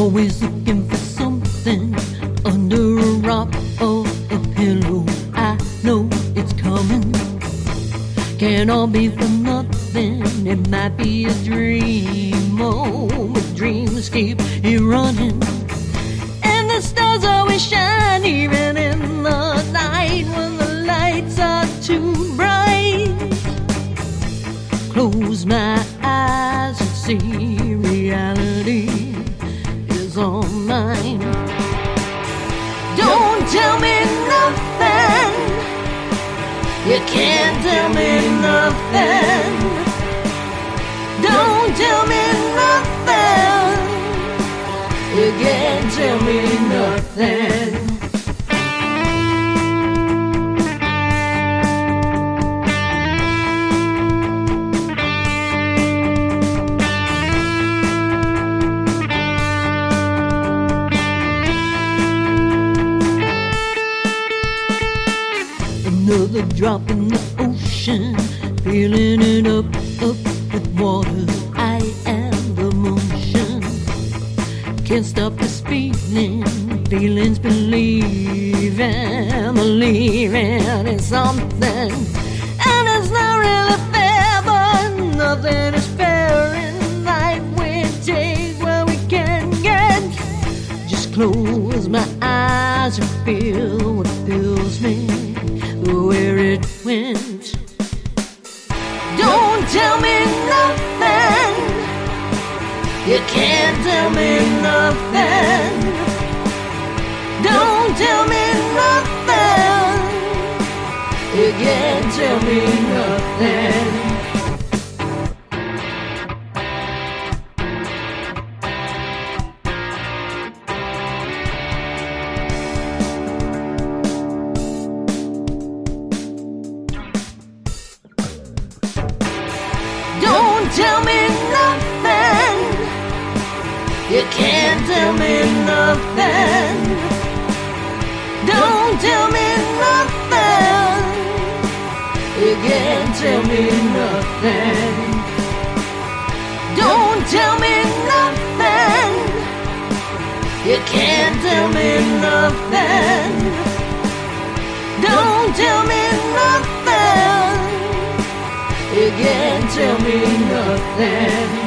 Always looking for something under a rock or a pillow. I know it's coming. Can't all be for nothing. It might be a dream. Oh, but dreams keep you running. And the stars always shine, even in the night when the lights are too bright. Close my eyes and see reality is all mine. Don't tell me nothing. You can't tell me nothing. Don't tell me nothing. You can't tell me nothing. Another drop in the ocean, filling it up with water. I am the motion. Can't stop this feeling. Feelings believing in something. And it's not really fair, but nothing is fair in life. We take what we can get. Just close my eyes and feel what fills me, where it went. Don't tell me nothing. You can't tell me nothing. Don't tell me nothing. You can't tell me nothing. Don't tell me nothing. You can't tell me nothing. Don't tell me nothing. You can't tell me nothing. Don't tell me nothing. You can't tell me nothing. Don't tell me nothing. You can't tell me nothing.